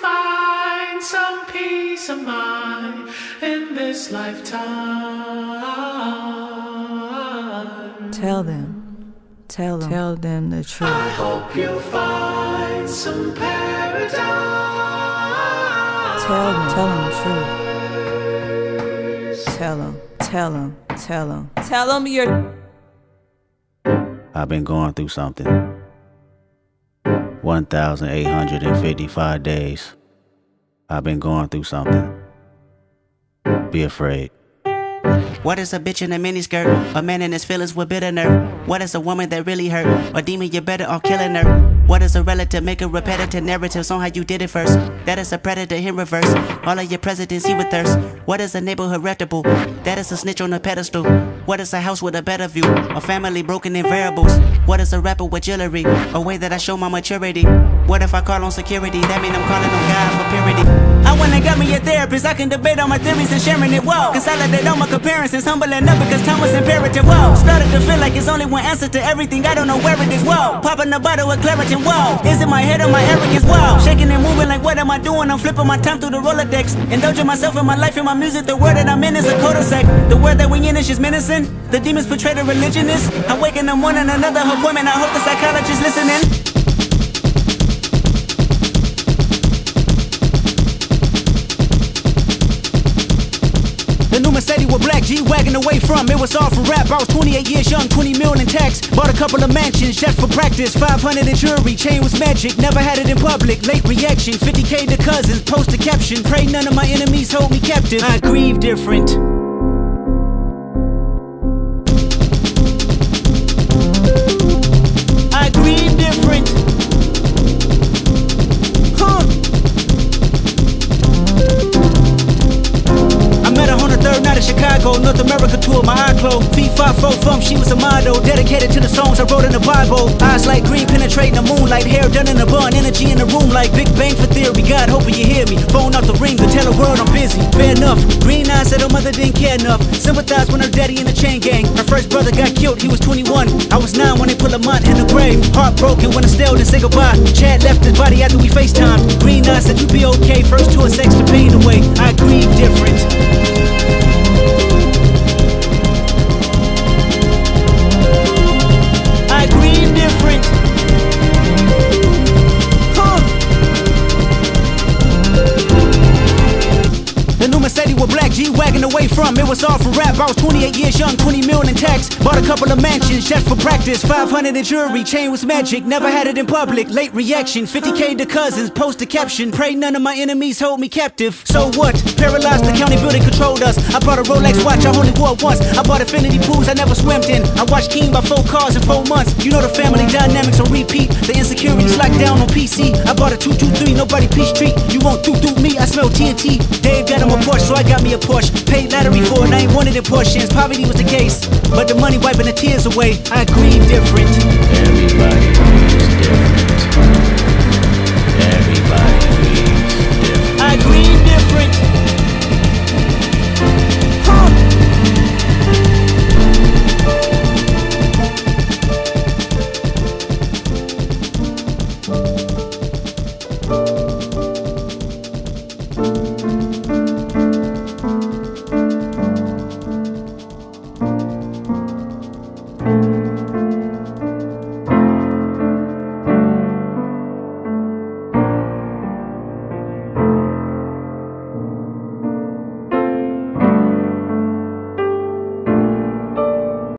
find some peace of mind in this lifetime. Tell them the truth. I hope you find some paradise. Tell them the truth. Tell them you're. I've been going through something. 1,855 days. I've been going through something. Be afraid. What is a bitch in a miniskirt? A man in his feelings with bitter nerve. What is a woman that really hurt? A demon, you better off killing her. What is a relative? Make a repetitive narratives on how you did it first. That is a predator in reverse. All of your presidents he with thirst. What is a neighborhood reputable? That is a snitch on a pedestal. What is a house with a better view? A family broken in variables. What is a rapper with jewelry? A way that I show my maturity. What if I call on security? That mean I'm calling on God for purity. I wanna got me a therapist. I can debate on my theories and sharing it. Whoa, consolidate all my comparisons, humbling up because time was imperative. Whoa, started to feel like it's only one answer to everything. I don't know where it is. Whoa, popping a bottle with Claritin. Whoa, is it my head or my arrogance? Whoa, shaking and moving like what am I doing? I'm flipping my time through the Rolodex, indulging myself in my life and my music. The world that I'm in is a cul-de-sac. The world that we in is just menacing. The demons portray the religionists. I wake in the morning, another appointment. I hope the psychologist listening. The new Mercedes with black G-Wagon away from. It was all for rap. I was 28 years young, 20 mil in tax. Bought a couple of mansions just for practice. 500 in jewelry, chain was magic. Never had it in public. Late reaction, 50K to cousins. Post a caption. Pray none of my enemies hold me captive. I grieve different. I grieve different. Third night in Chicago, North America tour, my eye closed. Feet 5'4" from, she was a model. Dedicated to the songs I wrote in the Bible. Eyes like green, penetrating the moonlight. Hair done in a bun, energy in the room like Big Bang for theory. God, hoping you hear me. Phone off the ring to tell the world I'm busy. Fair enough. Green eyes said her mother didn't care enough. Sympathized when her daddy in the chain gang. Her first brother got killed, he was 21. I was 9 when they put Lamont in the grave. Heartbroken when Estelle didn't say goodbye. Chad left his body after we FaceTimed. Green eyes said you be okay. First tour, sex to pain away. I grieve different. I grieve different. The new Mercedes with black G-Wagon away from. It was all for rap. I was 28 years young, 20 mil in tax. Bought a couple of mansions just for practice. 500 in jewelry, chain was magic. Never had it in public. Late reaction, 50K to cousins. Post a caption. Pray none of my enemies hold me captive. So what? Paralyzed, the county building controlled us. I bought a Rolex watch, I only wore it once. I bought infinity pools I never swam in. I watched King buy 4 cars in 4 months. You know the family dynamics on repeat. The insecurities locked down on PC. I bought a 223, nobody peace treat. You won't do me, I smell TNT. Dave got him a Porsche, so I got me a Porsche. Paid lottery for it, I ain't wanted in portions. Poverty was the case, but the money wiping the tears away. I grieve different. Everybody